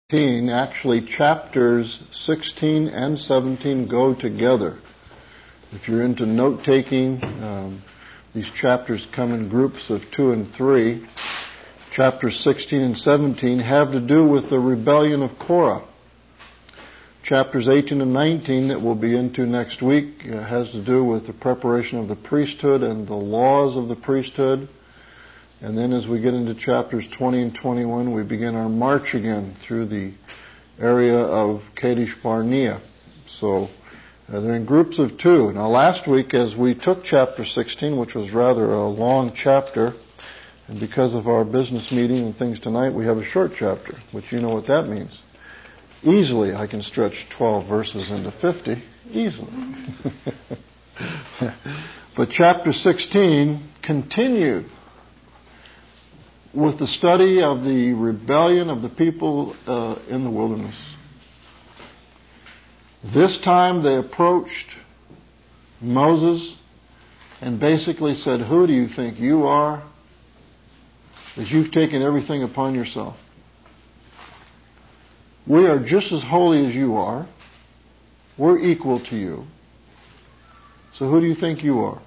Actually, chapters 16 and 17 go together. If you're into note-taking, these chapters come in groups of 2 and 3. Chapters 16 and 17 have to do with the rebellion of Korah. Chapters 18 and 19 that we'll be into next week has to do with the preparation of the priesthood and the laws of the priesthood. And then as we get into chapters 20 and 21, we begin our march again through the area of Kadesh Barnea. So they're in groups of 2. Now last week as we took chapter 16, which was rather a long chapter, and because of our business meeting and things tonight, we have a short chapter, which you know what that means. Easily I can stretch 12 verses into 50. Easily. But chapter 16 continued with the study of the rebellion of the people in the wilderness. This time they approached Moses and basically said, "Who do you think you are, that you've taken everything upon yourself? We are just as holy as you are. We're equal to you. So who do you think you are?"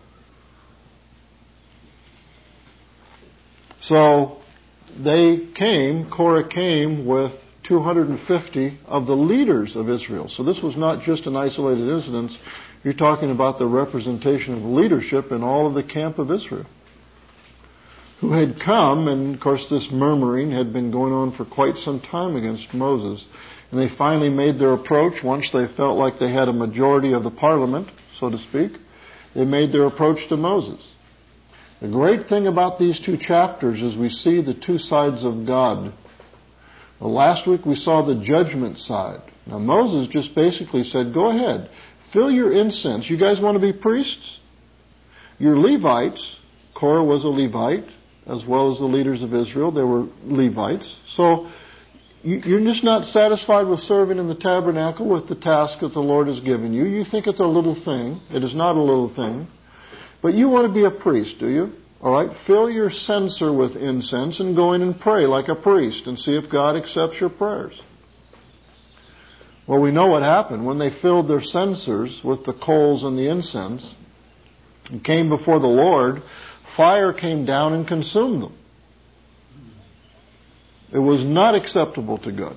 So Korah came with 250 of the leaders of Israel. So this was not just an isolated incident. You're talking about the representation of leadership in all of the camp of Israel, who had come, and of course this murmuring had been going on for quite some time against Moses. And they finally made their approach once they felt like they had a majority of the parliament, so to speak. They made their approach to Moses. The great thing about these 2 chapters is we see the 2 sides of God. Well, last week we saw the judgment side. Now Moses just basically said, go ahead, fill your incense. You guys want to be priests? You're Levites. Korah was a Levite, as well as the leaders of Israel. They were Levites. So you're just not satisfied with serving in the tabernacle with the task that the Lord has given you. You think it's a little thing. It is not a little thing. But you want to be a priest, do you? All right, fill your censer with incense and go in and pray like a priest and see if God accepts your prayers. Well, we know what happened. When they filled their censers with the coals and the incense and came before the Lord, fire came down and consumed them. It was not acceptable to God.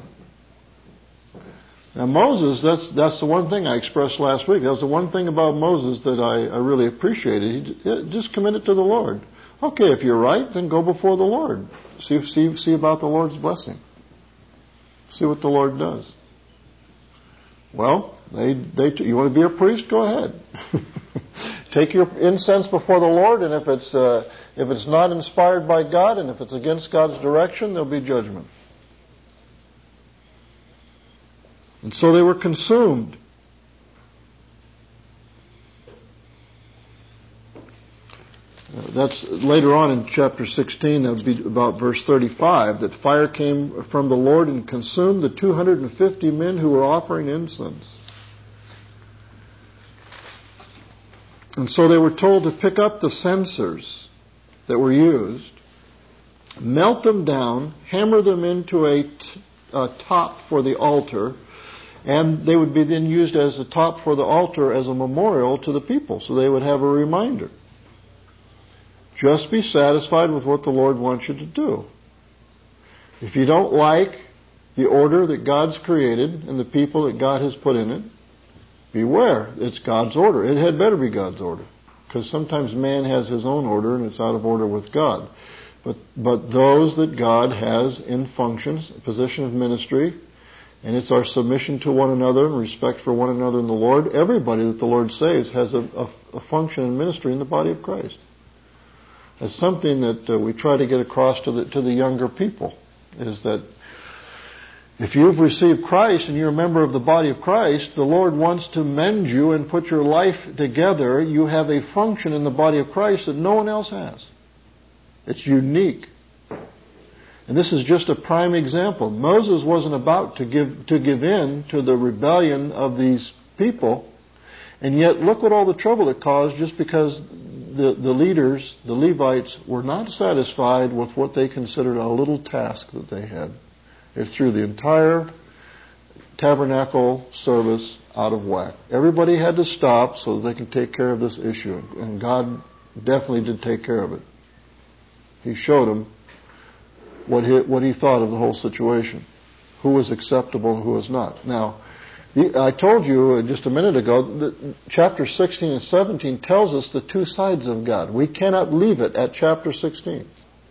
Now Moses, that's the one thing I expressed last week. That was the one thing about Moses that I really appreciated. He just committed to the Lord. Okay, if you're right, then go before the Lord. See about the Lord's blessing. See what the Lord does. Well, you want to be a priest? Go ahead. Take your incense before the Lord, and if it's not inspired by God, and if it's against God's direction, there'll be judgment. And so they were consumed. That's later on in chapter 16, that would be about verse 35, that fire came from the Lord and consumed the 250 men who were offering incense. And so they were told to pick up the censers that were used, melt them down, hammer them into a top for the altar, and they would be then used as a top for the altar as a memorial to the people, so they would have a reminder. Just be satisfied with what the Lord wants you to do. If you don't like the order that God's created and the people that God has put in it, beware, it's God's order. It had better be God's order, because sometimes man has his own order and it's out of order with God. But those that God has in functions, a position of ministry, and it's our submission to one another and respect for one another in the Lord. Everybody that the Lord saves has a function in ministry in the body of Christ. It's something that we try to get across to the younger people, is that if you've received Christ and you're a member of the body of Christ, the Lord wants to mend you and put your life together. You have a function in the body of Christ that no one else has. It's unique. And this is just a prime example. Moses wasn't about to give in to the rebellion of these people, and yet look what all the trouble it caused just because the leaders, the Levites, were not satisfied with what they considered a little task that they had. It threw the entire tabernacle service out of whack. Everybody had to stop so that they could take care of this issue. And God definitely did take care of it. He showed them what he thought of the whole situation. Who was acceptable and who was not. Now, I told you just a minute ago that chapter 16 and 17 tells us the two sides of God. We cannot leave it at chapter 16.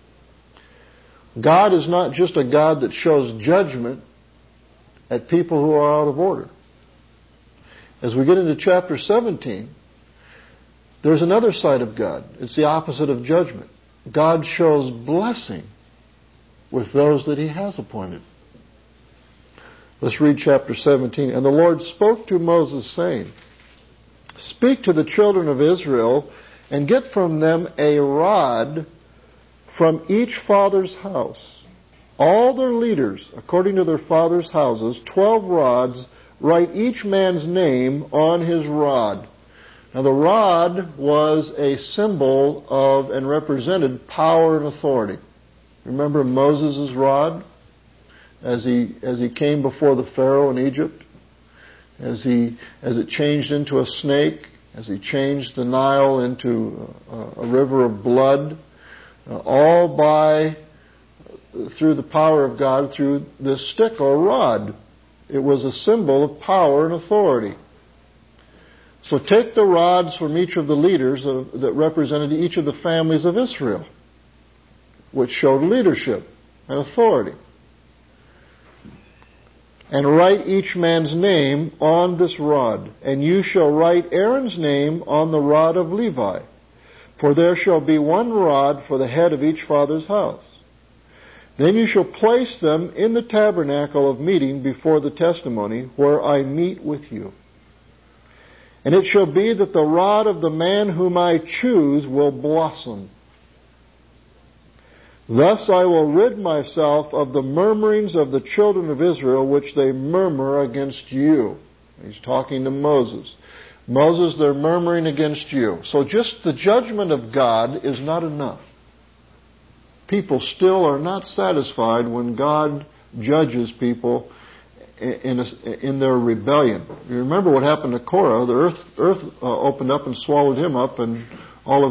God is not just a God that shows judgment at people who are out of order. As we get into chapter 17, there's another side of God. It's the opposite of judgment. God shows blessing with those that He has appointed. Let's read chapter 17. And the Lord spoke to Moses, saying, Speak to the children of Israel, and get from them a rod from each father's house. All their leaders, according to their father's houses, 12 rods, write each man's name on his rod. Now the rod was a symbol of and represented power and authority. Remember Moses' rod? As he came before the Pharaoh in Egypt, as it changed into a snake, as he changed the Nile into a river of blood, all through the power of God, through this stick or rod. It was a symbol of power and authority. So take the rods from each of the leaders that represented each of the families of Israel, which showed leadership and authority. And write each man's name on this rod. And you shall write Aaron's name on the rod of Levi. For there shall be one rod for the head of each father's house. Then you shall place them in the tabernacle of meeting before the testimony, where I meet with you. And it shall be that the rod of the man whom I choose will blossom. Thus I will rid myself of the murmurings of the children of Israel, which they murmur against you. He's talking to Moses. Moses, they're murmuring against you. So just the judgment of God is not enough. People still are not satisfied when God judges people in their rebellion. You remember what happened to Korah. The earth opened up and swallowed him up, and all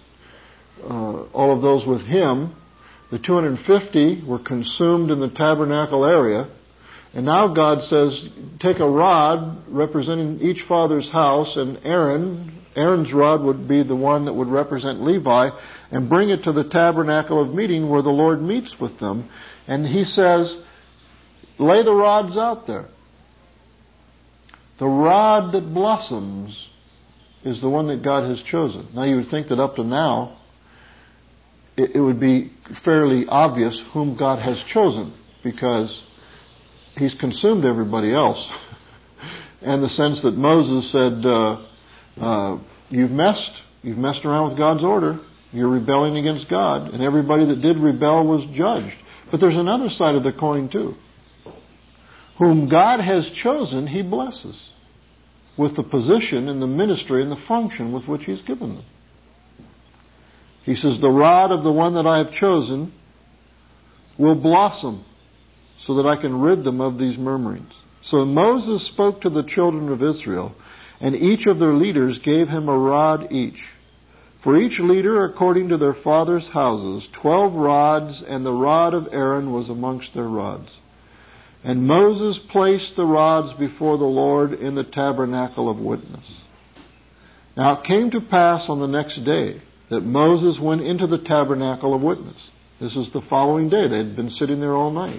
of those with him. The 250 were consumed in the tabernacle area. And now God says, take a rod representing each father's house, and Aaron's rod would be the one that would represent Levi, and bring it to the tabernacle of meeting where the Lord meets with them. And He says, lay the rods out there. The rod that blossoms is the one that God has chosen. Now you would think that up to now, it would be fairly obvious whom God has chosen, because He's consumed everybody else. And the sense that Moses said, you've messed around with God's order. You're rebelling against God. And everybody that did rebel was judged. But there's another side of the coin too. Whom God has chosen, He blesses with the position and the ministry and the function with which He's given them. He says, the rod of the one that I have chosen will blossom, so that I can rid them of these murmurings. So Moses spoke to the children of Israel, and each of their leaders gave him a rod each. For each leader according to their fathers' houses, 12 rods, and the rod of Aaron was amongst their rods. And Moses placed the rods before the Lord in the tabernacle of witness. Now it came to pass on the next day that Moses went into the tabernacle of witness. This is the following day. They had been sitting there all night.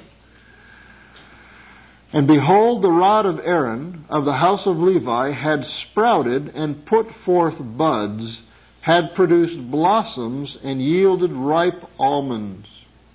And behold, the rod of Aaron of the house of Levi had sprouted and put forth buds, had produced blossoms, and yielded ripe almonds.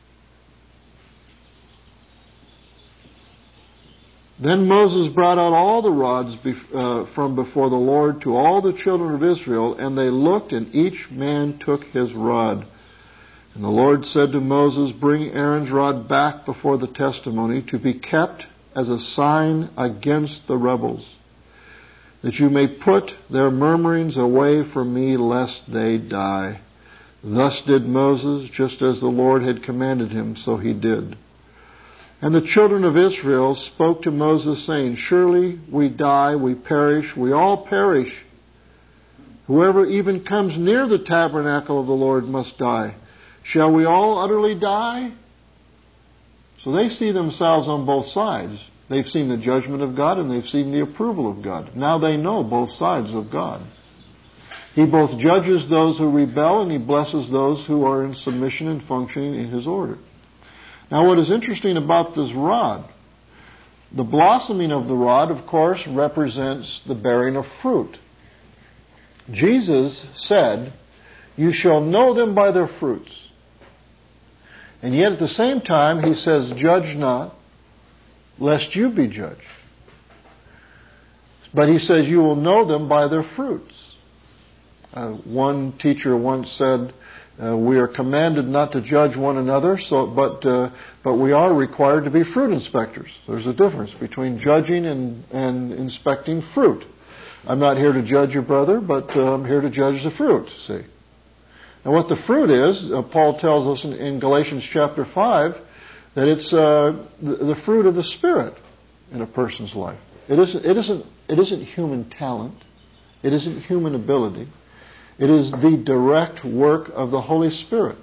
Then Moses brought out all the rods from before the Lord to all the children of Israel, and they looked, and each man took his rod. And the Lord said to Moses, bring Aaron's rod back before the testimony to be kept as a sign against the rebels, that you may put their murmurings away from me, lest they die. Thus did Moses, just as the Lord had commanded him, so he did. And the children of Israel spoke to Moses, saying, Surely we die, we perish, we all perish. Whoever even comes near the tabernacle of the Lord must die. Shall we all utterly die? So they see themselves on both sides. They've seen the judgment of God and they've seen the approval of God. Now they know both sides of God. He both judges those who rebel and He blesses those who are in submission and functioning in His order. Now what is interesting about this rod, the blossoming of the rod, of course, represents the bearing of fruit. Jesus said, You shall know them by their fruits. And yet at the same time, He says, Judge not, lest you be judged. But He says, you will know them by their fruits. One teacher once said, we are commanded not to judge one another, but we are required to be fruit inspectors. There's a difference between judging and inspecting fruit. I'm not here to judge your brother, but I'm here to judge the fruit, see. And what the fruit is, Paul tells us in Galatians chapter 5, that it's the fruit of the Spirit in a person's life. It isn't human talent. It isn't human ability. It is the direct work of the Holy Spirit.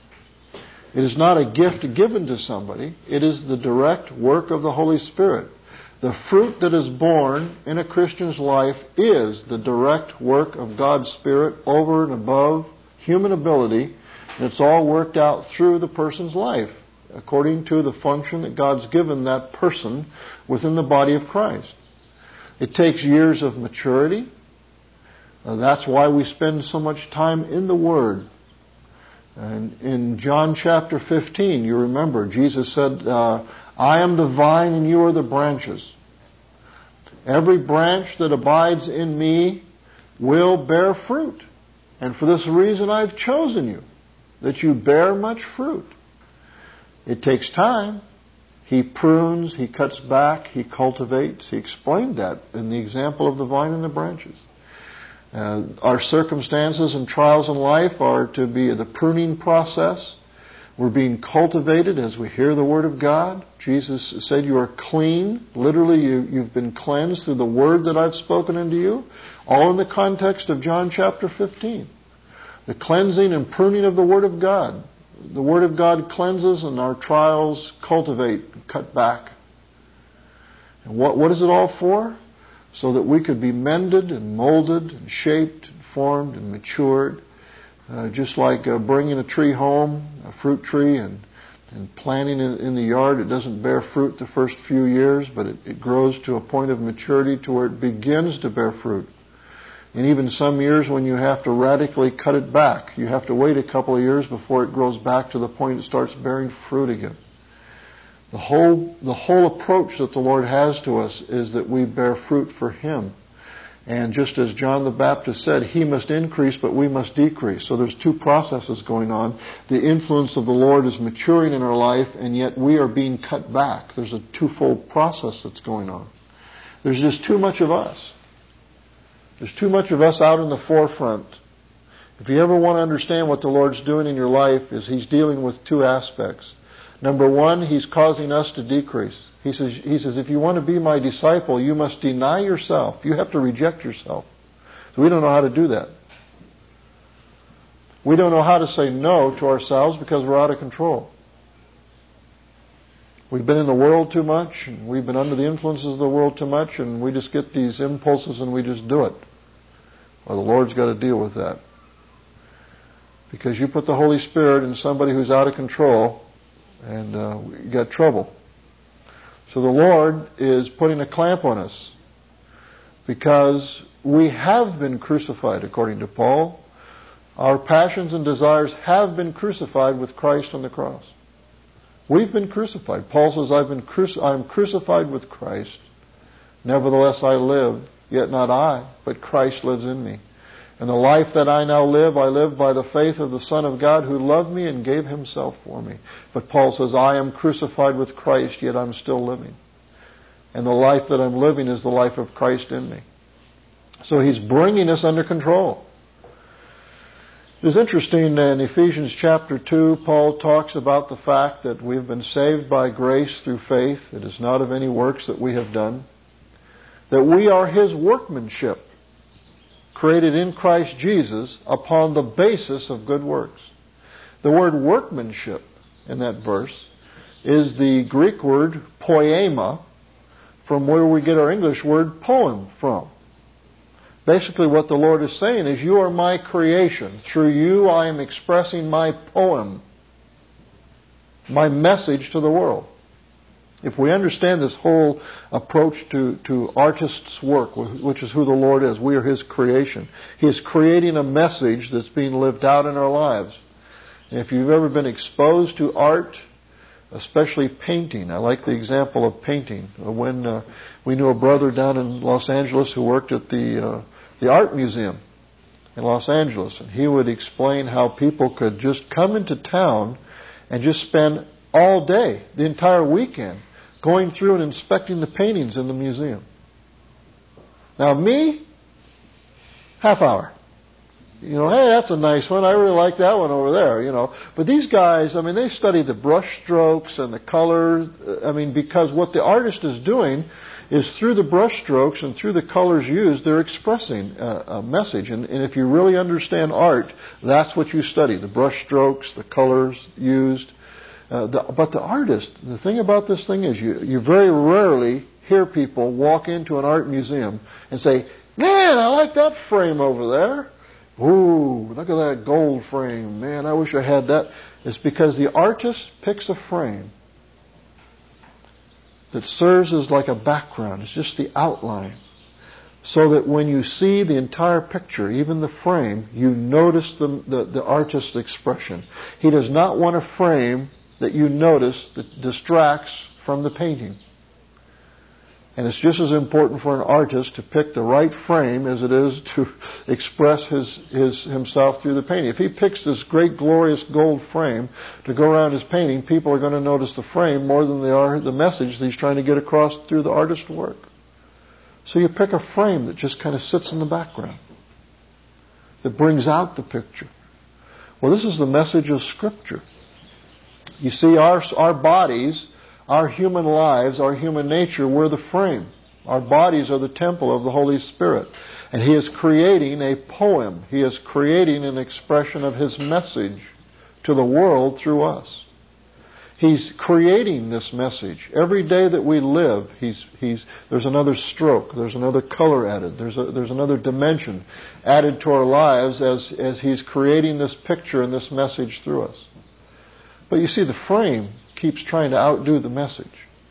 It is not a gift given to somebody. It is the direct work of the Holy Spirit. The fruit that is born in a Christian's life is the direct work of God's Spirit over and above human ability, and it's all worked out through the person's life according to the function that God's given that person within the body of Christ. It takes years of maturity. That's why we spend so much time in the Word. And in John chapter 15, you remember, Jesus said, I am the vine and you are the branches. Every branch that abides in me will bear fruit. And for this reason I've chosen you, that you bear much fruit. It takes time. He prunes, He cuts back, He cultivates. He explained that in the example of the vine and the branches. Our circumstances and trials in life are to be the pruning process. We're being cultivated as we hear the Word of God. Jesus said you are clean. Literally, you've been cleansed through the Word that I've spoken unto you. All in the context of John chapter 15. The cleansing and pruning of the Word of God. The Word of God cleanses and our trials cultivate, cut back. And what is it all for? So that we could be mended and molded and shaped and formed and matured. Just like bringing a tree home, a fruit tree, and planting it in the yard. It doesn't bear fruit the first few years, but it grows to a point of maturity to where it begins to bear fruit. And even some years when you have to radically cut it back. You have to wait a couple of years before it grows back to the point it starts bearing fruit again. The whole approach that the Lord has to us is that we bear fruit for Him. And just as John the Baptist said, He must increase, but we must decrease. So there's two processes going on. The influence of the Lord is maturing in our life, and yet we are being cut back. There's a twofold process that's going on. There's just too much of us. There's too much of us out in the forefront. If you ever want to understand what the Lord's doing in your life, is He's dealing with two aspects. Number one, He's causing us to decrease. He says, if you want to be my disciple, you must deny yourself. You have to reject yourself. So we don't know how to do that. We don't know how to say no to ourselves because we're out of control. We've been in the world too much, and we've been under the influences of the world too much, and we just get these impulses and we just do it. Well, the Lord's got to deal with that. Because you put the Holy Spirit in somebody who's out of control, and you got trouble. So the Lord is putting a clamp on us because we have been crucified, according to Paul. Our passions and desires have been crucified with Christ on the cross. We've been crucified. Paul says, I am crucified with Christ. Nevertheless I live, yet not I, but Christ lives in me. And the life that I now live, I live by the faith of the Son of God who loved me and gave Himself for me. But Paul says, I am crucified with Christ, yet I'm still living. And the life that I'm living is the life of Christ in me. So He's bringing us under control. It's interesting in Ephesians chapter 2, Paul talks about the fact that we've been saved by grace through faith. It is not of any works that we have done. That we are His workmanship, created in Christ Jesus upon the basis of good works. The word workmanship in that verse is the Greek word poema, from where we get our English word poem from. Basically what the Lord is saying is, you are my creation. Through you I am expressing my poem, my message to the world. If we understand this whole approach to artist's work, which is who the Lord is, we are His creation. He is creating a message that's being lived out in our lives. And if you've ever been exposed to art, especially painting, I like the example of painting. When we knew a brother down in Los Angeles who worked at the art museum in Los Angeles, and he would explain how people could just come into town and just spend all day, the entire weekend, going through and inspecting the paintings in the museum. Now me, half hour. Hey, that's a nice one. I really like that one over there, But these guys, they study the brush strokes and the color. Because what the artist is doing is through the brush strokes and through the colors used, they're expressing a message. And if you really understand art, that's what you study. The brush strokes, the colors used. But the artist, the thing about this thing is you very rarely hear people walk into an art museum and say, man, I like that frame over there. Ooh, look at that gold frame. Man, I wish I had that. It's because the artist picks a frame that serves as like a background. It's just the outline. So that when you see the entire picture, even the frame, you notice the artist's expression. He does not want a frame that you notice that distracts from the painting. And it's just as important for an artist to pick the right frame as it is to express himself through the painting. If he picks this great, glorious gold frame to go around his painting, people are going to notice the frame more than they are the message that he's trying to get across through the artist's work. So you pick a frame that just kind of sits in the background, that brings out the picture. Well, this is the message of Scripture. You see, our bodies, our human lives, our human nature, we're the frame. Our bodies are the temple of the Holy Spirit. And He is creating a poem. He is creating an expression of His message to the world through us. He's creating this message. Every day that we live, there's another stroke, there's another color added, there's another dimension added to our lives as He's creating this picture and this message through us. But you see, the frame keeps trying to outdo the message.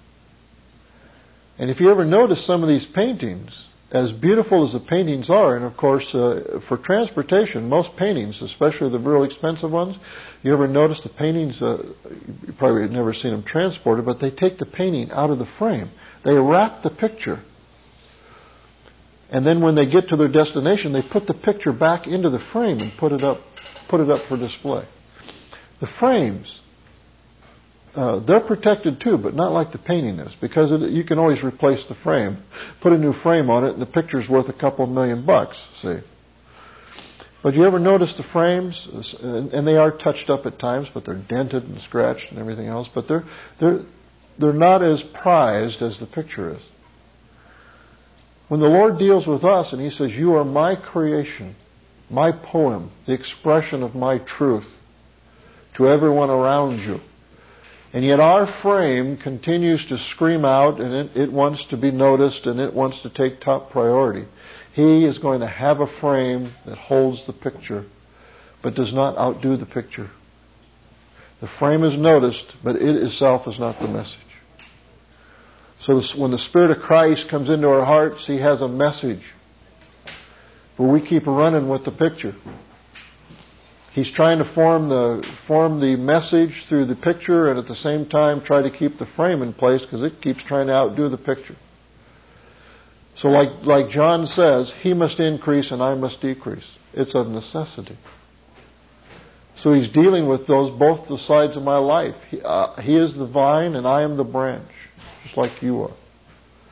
And if you ever notice some of these paintings, as beautiful as the paintings are, and of course for transportation, most paintings, especially the real expensive ones, you ever notice the paintings, you probably have never seen them transported, but they take the painting out of the frame. They wrap the picture. And then when they get to their destination, they put the picture back into the frame and put it up for display. The frames, they're protected too, but not like the painting is, because you can always replace the frame, put a new frame on it, and the picture's worth a couple $1,000,000, see. But you ever notice the frames, and they are touched up at times, but they're dented and scratched and everything else, but they're not as prized as the picture is. When the Lord deals with us and He says, you are my creation, my poem, the expression of my truth to everyone around you. And yet our frame continues to scream out, and it wants to be noticed, and it wants to take top priority. He is going to have a frame that holds the picture, but does not outdo the picture. The frame is noticed, but it itself is not the message. So when the Spirit of Christ comes into our hearts, He has a message. But we keep running with the picture. He's trying to form the message through the picture, and at the same time try to keep the frame in place, because it keeps trying to outdo the picture. So like John says, He must increase and I must decrease. It's a necessity. So He's dealing with both the sides of my life. He is the vine and I am the branch, just like you are.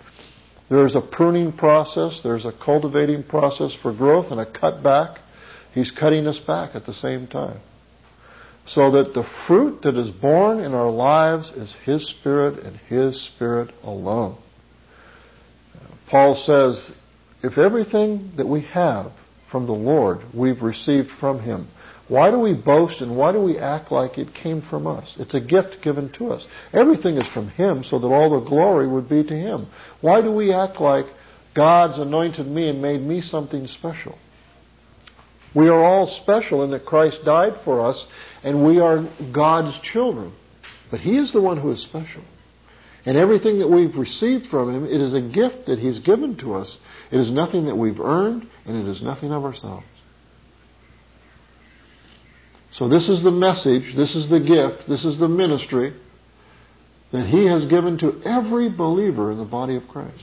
There's a pruning process, there's a cultivating process for growth and a cutback. He's cutting us back at the same time. So that the fruit that is born in our lives is His Spirit and His Spirit alone. Paul says, if everything that we have from the Lord we've received from Him, why do we boast and why do we act like it came from us? It's a gift given to us. Everything is from Him so that all the glory would be to Him. Why do we act like God's anointed me and made me something special? We are all special in that Christ died for us and we are God's children. But He is the one who is special. And everything that we've received from Him, it is a gift that He's given to us. It is nothing that we've earned and it is nothing of ourselves. So this is the message, this is the gift, this is the ministry that He has given to every believer in the body of Christ.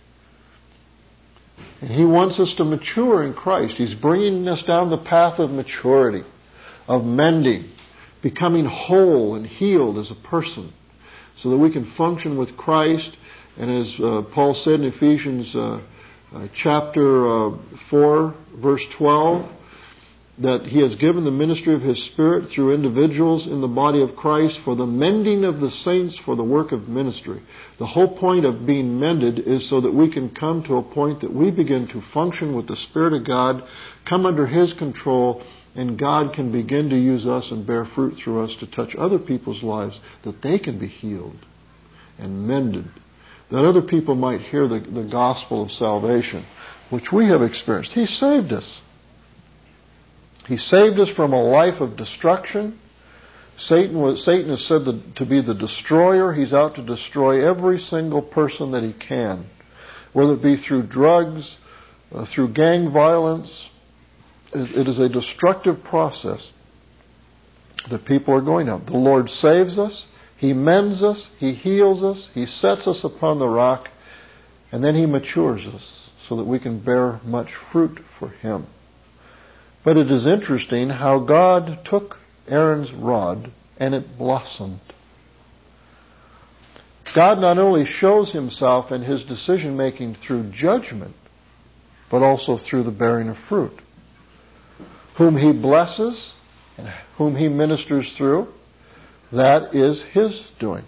And He wants us to mature in Christ. He's bringing us down the path of maturity, of mending, becoming whole and healed as a person, so that we can function with Christ. And as Paul said in Ephesians chapter 4, verse 12, that He has given the ministry of His Spirit through individuals in the body of Christ for the mending of the saints for the work of ministry. The whole point of being mended is so that we can come to a point that we begin to function with the Spirit of God, come under His control, and God can begin to use us and bear fruit through us to touch other people's lives, that they can be healed and mended, that other people might hear the gospel of salvation, which we have experienced. He saved us. He saved us from a life of destruction. Satan is said to be the destroyer. He's out to destroy every single person that he can, whether it be through drugs, through gang violence. It is a destructive process that people are going down. The Lord saves us. He mends us. He heals us. He sets us upon the rock. And then He matures us so that we can bear much fruit for Him. But it is interesting how God took Aaron's rod and it blossomed. God not only shows Himself in His decision-making through judgment, but also through the bearing of fruit. Whom He blesses and whom He ministers through, that is His doing.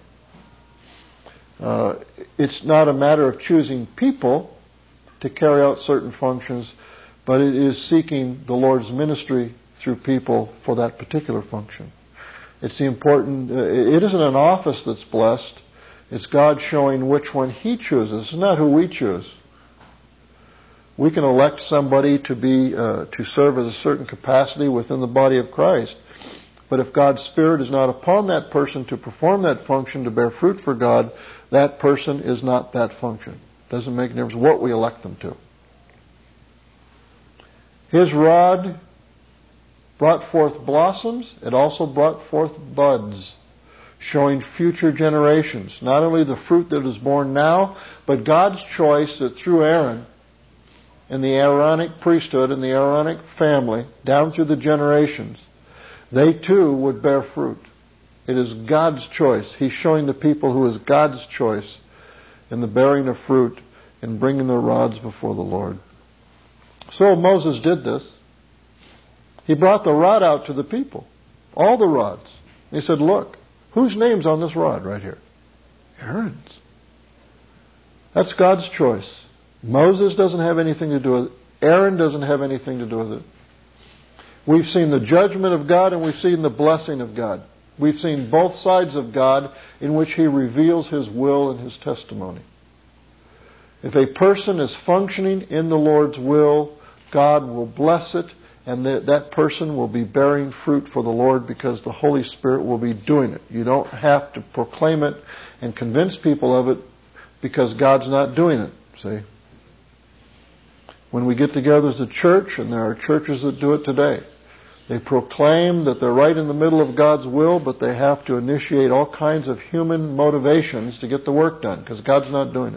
It's not a matter of choosing people to carry out certain functions, but it is seeking the Lord's ministry through people for that particular function. It's the important. It isn't an office that's blessed. It's God showing which one He chooses. It's not who we choose. We can elect somebody to serve as a certain capacity within the body of Christ. But if God's Spirit is not upon that person to perform that function, to bear fruit for God, that person is not that function. Doesn't make any difference what we elect them to. His rod brought forth blossoms. It also brought forth buds, showing future generations. Not only the fruit that is born now, but God's choice that through Aaron, in the Aaronic priesthood, in the Aaronic family, down through the generations, they too would bear fruit. It is God's choice. He's showing the people who is God's choice in the bearing of fruit and bringing their rods before the Lord. So Moses did this. He brought the rod out to the people, all the rods. He said, look, whose name's on this rod right here? Aaron's. That's God's choice. Moses doesn't have anything to do with it. Aaron doesn't have anything to do with it. We've seen the judgment of God and we've seen the blessing of God. We've seen both sides of God in which He reveals His will and His testimony. If a person is functioning in the Lord's will, God will bless it, and that person will be bearing fruit for the Lord because the Holy Spirit will be doing it. You don't have to proclaim it and convince people of it because God's not doing it, see? When we get together as a church, and there are churches that do it today, they proclaim that they're right in the middle of God's will, but they have to initiate all kinds of human motivations to get the work done because God's not doing it.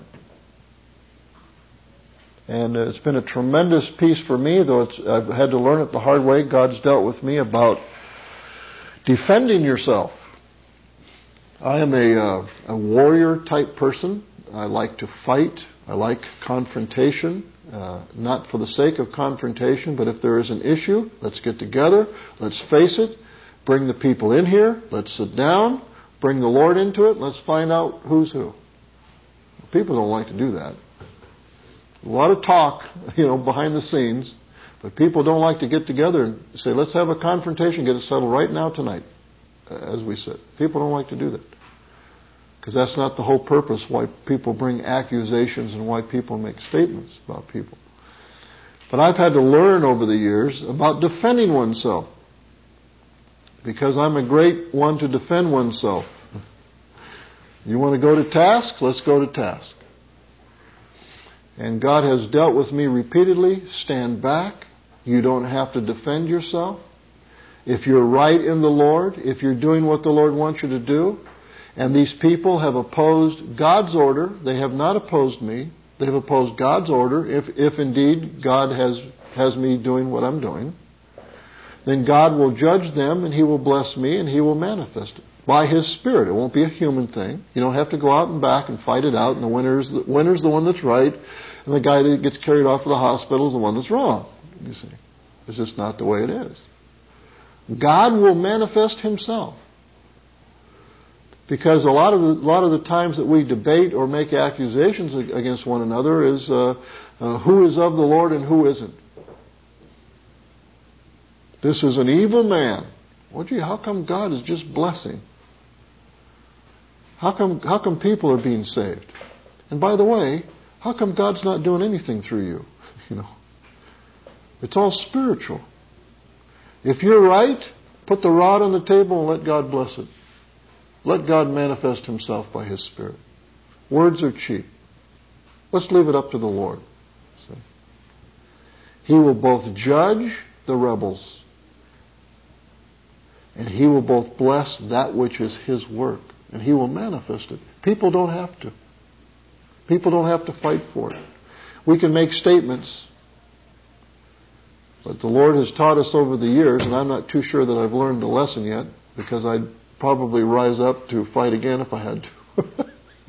And it's been a tremendous piece for me, though I've had to learn it the hard way. God's dealt with me about defending yourself. I am a warrior type person. I like to fight. I like confrontation. not for the sake of confrontation, but if there is an issue, let's get together, let's face it, bring the people in here, let's sit down, bring the Lord into it, let's find out who's who. People don't like to do that. A lot of talk, behind the scenes, but people don't like to get together and say, let's have a confrontation, get it settled right now tonight, as we sit. People don't like to do that. Because that's not the whole purpose why people bring accusations and why people make statements about people. But I've had to learn over the years about defending oneself. Because I'm a great one to defend oneself. You want to go to task? Let's go to task. And God has dealt with me repeatedly. Stand back. You don't have to defend yourself. If you're right in the Lord, if you're doing what the Lord wants you to do, and these people have opposed God's order, they have not opposed me, they've opposed God's order, if indeed God has me doing what I'm doing, then God will judge them and He will bless me and He will manifest it by His Spirit. It won't be a human thing. You don't have to go out and back and fight it out, and the winner's the one that's right, and the guy that gets carried off to the hospital is the one that's wrong. You see, it's just not the way it is. God will manifest Himself. Because a lot of the times that we debate or make accusations against one another is who is of the Lord and who isn't. This is an evil man. Well, gee, how come God is just blessing? How come people are being saved? And by the way, how come God's not doing anything through you? It's all spiritual. If you're right, put the rod on the table and let God bless it. Let God manifest Himself by His Spirit. Words are cheap. Let's leave it up to the Lord. See? He will both judge the rebels, and He will both bless that which is His work, and He will manifest it. People don't have to. People don't have to fight for it. We can make statements, but the Lord has taught us over the years, and I'm not too sure that I've learned the lesson yet, because I'd probably rise up to fight again if I had to.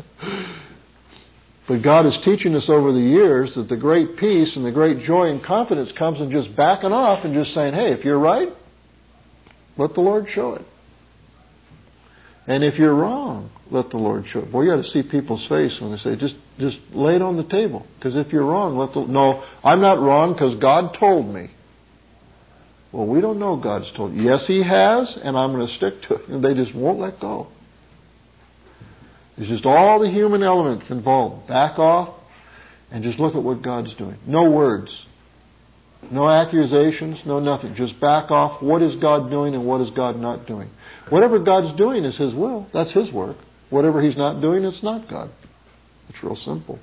But God is teaching us over the years that the great peace and the great joy and confidence comes in just backing off and just saying, hey, if you're right, let the Lord show it. And if you're wrong, let the Lord show it. Boy, you got to see people's face when they say, just lay it on the table. Because if you're wrong, no, I'm not wrong because God told me. Well, we don't know God's told you. Yes, He has, and I'm going to stick to it. And they just won't let go. There's just all the human elements involved. Back off and just look at what God's doing. No words. No accusations, no nothing. Just back off. What is God doing and what is God not doing? Whatever God's doing is His will. That's His work. Whatever He's not doing, it's not God. It's real simple.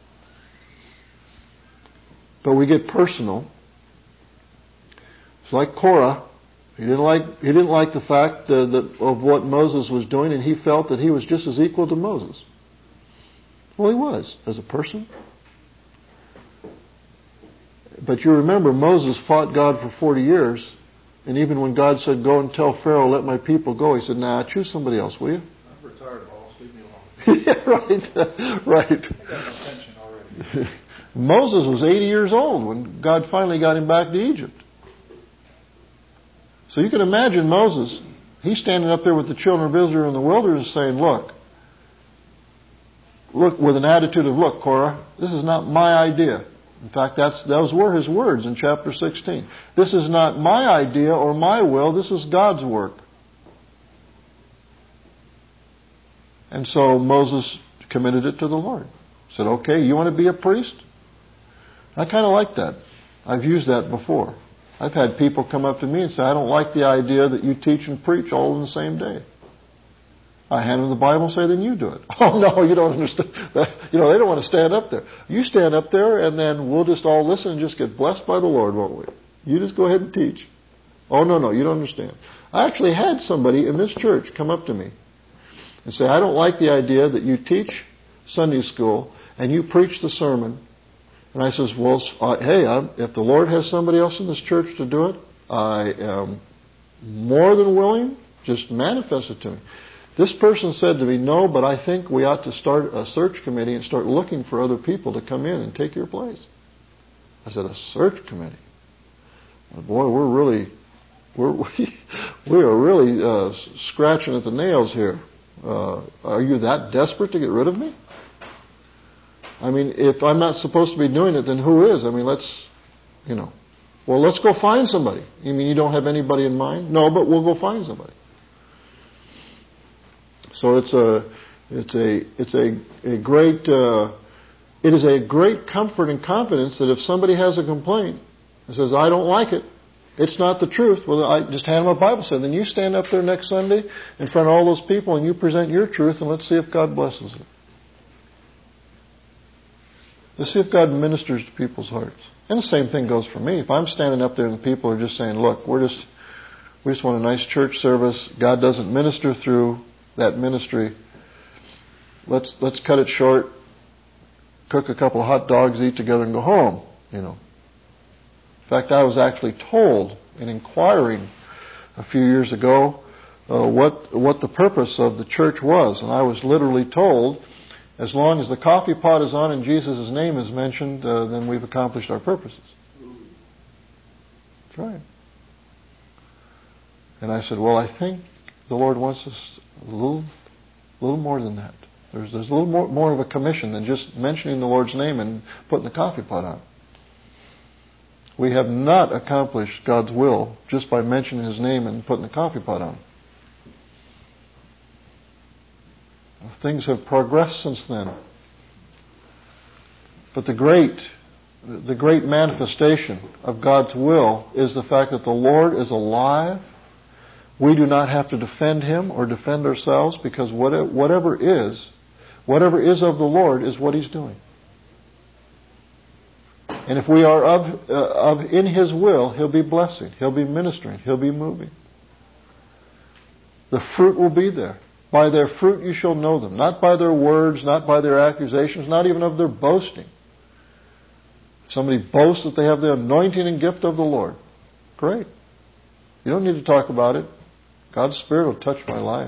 But we get personal. It's like Korah. He didn't like the fact of what Moses was doing, and he felt that he was just as equal to Moses. Well, he was, as a person. But you remember, Moses fought God for 40 years, and even when God said, go and tell Pharaoh, let my people go, he said, nah, choose somebody else, will you? I'm retired, boss. Leave me alone. Yeah, right. I got no pension already. Moses was 80 years old when God finally got him back to Egypt. So you can imagine Moses, he's standing up there with the children of Israel in the wilderness saying, look, with an attitude of, look, Korah, this is not my idea. In fact, those were his words in chapter 16. This is not my idea or my will, this is God's work. And so Moses committed it to the Lord. Said, okay, you want to be a priest? I kind of like that. I've used that before. I've had people come up to me and say, I don't like the idea that you teach and preach all in the same day. I hand them the Bible and say, then you do it. Oh, no, you don't understand. They don't want to stand up there. You stand up there and then we'll just all listen and just get blessed by the Lord, won't we? You just go ahead and teach. Oh, no, you don't understand. I actually had somebody in this church come up to me and say, I don't like the idea that you teach Sunday school and you preach the sermon. And I says, well, hey, if the Lord has somebody else in this church to do it, I am more than willing. Just manifest it to me. This person said to me, no, but I think we ought to start a search committee and start looking for other people to come in and take your place. I said, a search committee? Boy, we are really scratching at the nails here. Are you that desperate to get rid of me? I mean, if I'm not supposed to be doing it, then who is? I mean, let's go find somebody. You mean you don't have anybody in mind? No, but we'll go find somebody. So it is a great comfort and confidence that if somebody has a complaint and says, I don't like it, it's not the truth, well, I just hand them a Bible study. Then you stand up there next Sunday in front of all those people and you present your truth, and let's see if God blesses it. Let's see if God ministers to people's hearts. And the same thing goes for me. If I'm standing up there and the people are just saying, look, we just want a nice church service. God doesn't minister through that ministry. Let's cut it short. Cook a couple of hot dogs, eat together, and go home. In fact, I was actually told in inquiring a few years ago what the purpose of the church was, and I was literally told, as long as the coffee pot is on and Jesus' name is mentioned, then we've accomplished our purposes. That's right. And I said, well, I think the Lord wants us a little more than that. There's a little more of a commission than just mentioning the Lord's name and putting the coffee pot on. We have not accomplished God's will just by mentioning His name and putting the coffee pot on. Things have progressed since then. But the great manifestation of God's will is the fact that the Lord is alive. We do not have to defend Him or defend ourselves, because whatever is of the Lord is what He's doing. And if we are in His will, He'll be blessing, He'll be ministering, He'll be moving. The fruit will be there. By their fruit you shall know them. Not by their words, not by their accusations, not even of their boasting. Somebody boasts that they have the anointing and gift of the Lord. Great. You don't need to talk about it. God's Spirit will touch my life.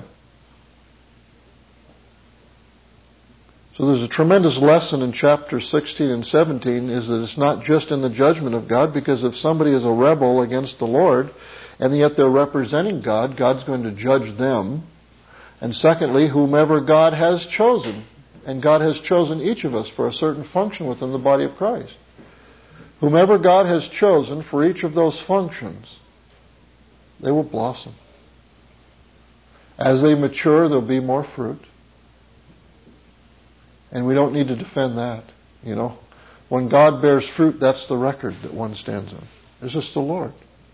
So there's a tremendous lesson in chapter 16 and 17, is that it's not just in the judgment of God, because if somebody is a rebel against the Lord, and yet they're representing God, God's going to judge them. And secondly, whomever God has chosen, and God has chosen each of us for a certain function within the body of Christ. Whomever God has chosen for each of those functions, they will blossom. As they mature, there'll be more fruit. And we don't need to defend that. When God bears fruit, that's the record that one stands on. It's just the Lord.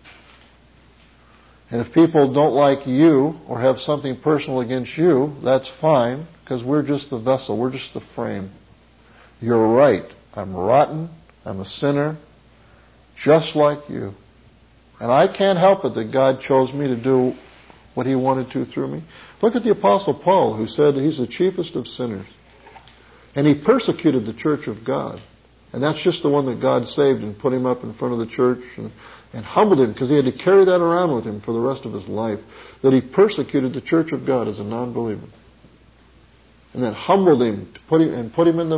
And if people don't like you or have something personal against you, that's fine, because we're just the vessel. We're just the frame. You're right. I'm rotten. I'm a sinner, just like you. And I can't help it that God chose me to do what He wanted to through me. Look at the Apostle Paul, who said he's the chiefest of sinners. And he persecuted the church of God. And that's just the one that God saved and put him up in front of the church and humbled him, because he had to carry that around with him for the rest of his life, that he persecuted the church of God as a non-believer. And then humbled him, put him in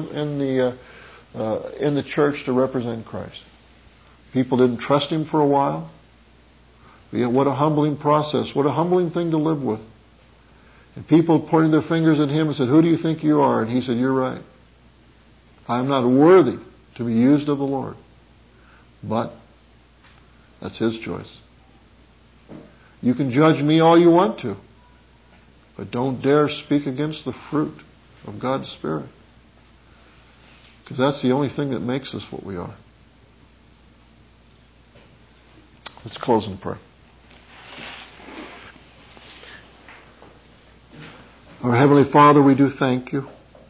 the church to represent Christ. People didn't trust him for a while. But yet, what a humbling process. What a humbling thing to live with. And people pointed their fingers at him and said, who do you think you are? And he said, you're right. I am not worthy to be used of the Lord. But that's His choice. You can judge me all you want to, but don't dare speak against the fruit of God's Spirit. Because that's the only thing that makes us what we are. Let's close in prayer. Our Heavenly Father, we do thank You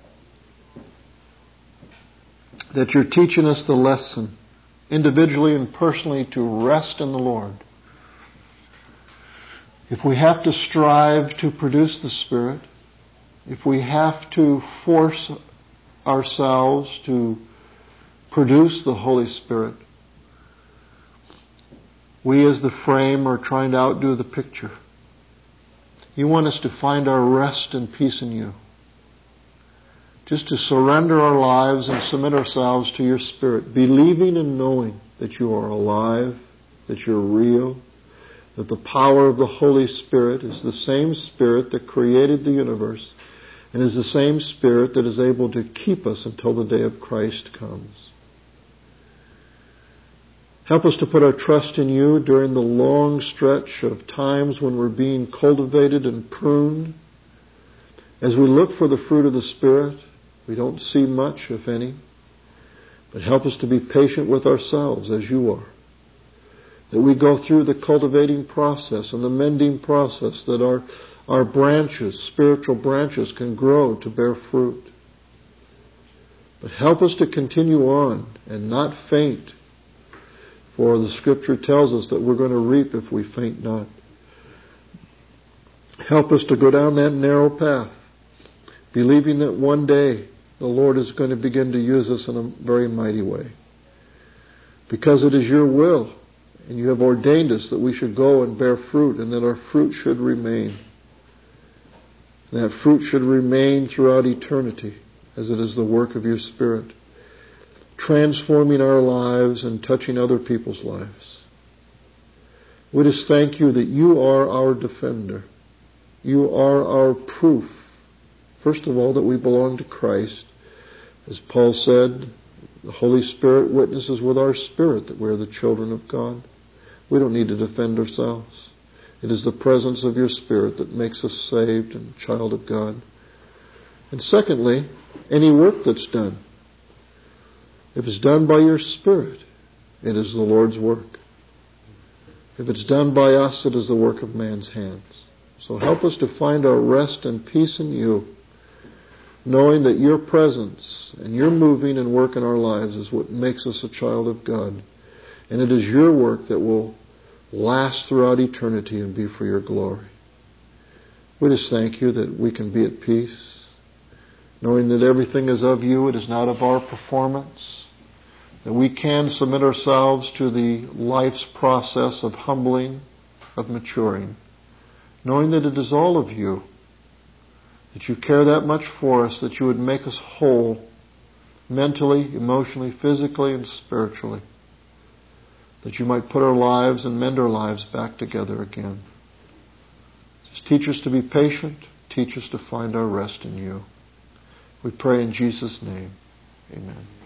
that You're teaching us the lesson, individually and personally, to rest in the Lord. If we have to strive to produce the Spirit, if we have to force ourselves to produce the Holy Spirit, we as the frame are trying to outdo the picture. You want us to find our rest and peace in You. just to surrender our lives and submit ourselves to your Spirit, believing and knowing that you are alive, that you're real, that the power of the Holy Spirit is the same Spirit that created the universe and is the same Spirit that is able to keep us until the day of Christ comes. Help us to put our trust in you during the long stretch of times when we're being cultivated and pruned. As we look for the fruit of the Spirit, we don't see much, if any. But help us to be patient with ourselves as you are. That we go through the cultivating process and the mending process, that our branches, spiritual branches, can grow to bear fruit. But help us to continue on and not faint. For the Scripture tells us that we're going to reap if we faint not. Help us to go down that narrow path, believing that one day the Lord is going to begin to use us in a very mighty way. Because it is your will, and you have ordained us that we should go and bear fruit, and that our fruit should remain. And that fruit should remain throughout eternity, as it is the work of your Spirit, transforming our lives and touching other people's lives. We just thank you that you are our defender. You are our proof, first of all, that we belong to Christ. As Paul said, the Holy Spirit witnesses with our spirit that we're the children of God. We don't need to defend ourselves. It is the presence of your Spirit that makes us saved and a child of God. And secondly, any work that's done, if it's done by your Spirit, it is the Lord's work. If it's done by us, it is the work of man's hands. So help us to find our rest and peace in you, knowing that your presence and your moving and work in our lives is what makes us a child of God. And it is your work that will last throughout eternity and be for your glory. We just thank you that we can be at peace, knowing that everything is of you, it is not of our performance, that we can submit ourselves to the life's process of humbling, of maturing, knowing that it is all of you, that you care that much for us, that you would make us whole, mentally, emotionally, physically, and spiritually, that you might put our lives and mend our lives back together again. Just teach us to be patient. Teach us to find our rest in you. We pray in Jesus' name. Amen.